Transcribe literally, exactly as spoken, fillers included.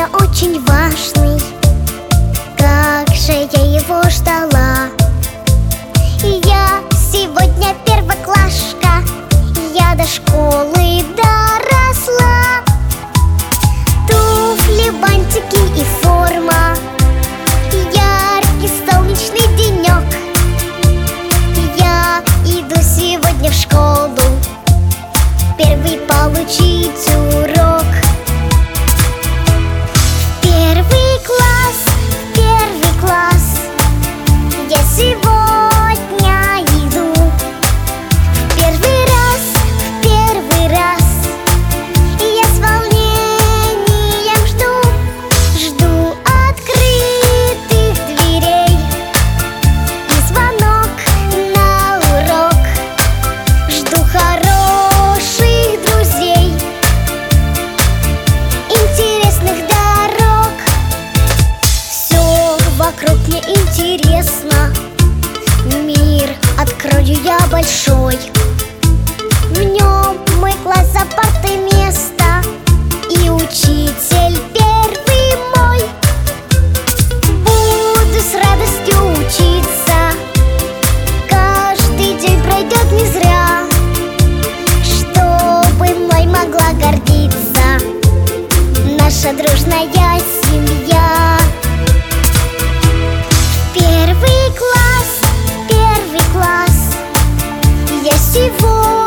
меня очень важный. Как же я его ждала. И я сегодня первоклашка, я до школы доросла. Туфли, бантики и форма, яркий солнечный денек. Я иду сегодня в школу первый получить урок. Первый класс, первый класс, я сегодня иду. В первый раз, в первый раз, и я с волнением жду. Жду открытых дверей и звонок на урок. Жду хороших друзей, интересных дорог. Все вокруг мне интересно, мир открою я большой. В нем мой класс за партой место и учитель первый мой. Буду с радостью учиться, каждый день пройдет не зря, чтобы мной могла гордиться наша дружная семья. Первый класс, первый класс, я сегодня